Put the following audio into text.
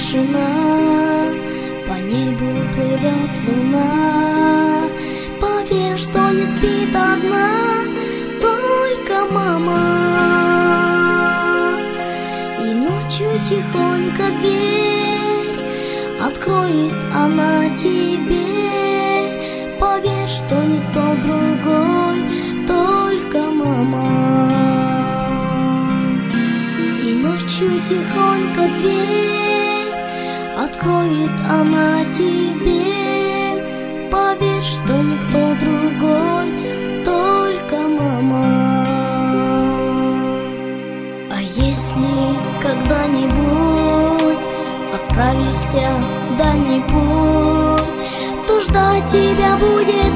тишина, по небу плывет луна. Поверь, что не спит одна только мама. И ночью тихонько дверь откроет она тебе. Поверь, что никто другой, только мама. И ночью тихонько дверь откроет она тебе. Поверь, что никто другой, только мама. А если когда-нибудь отправишься в дальний путь, то ждать тебя будет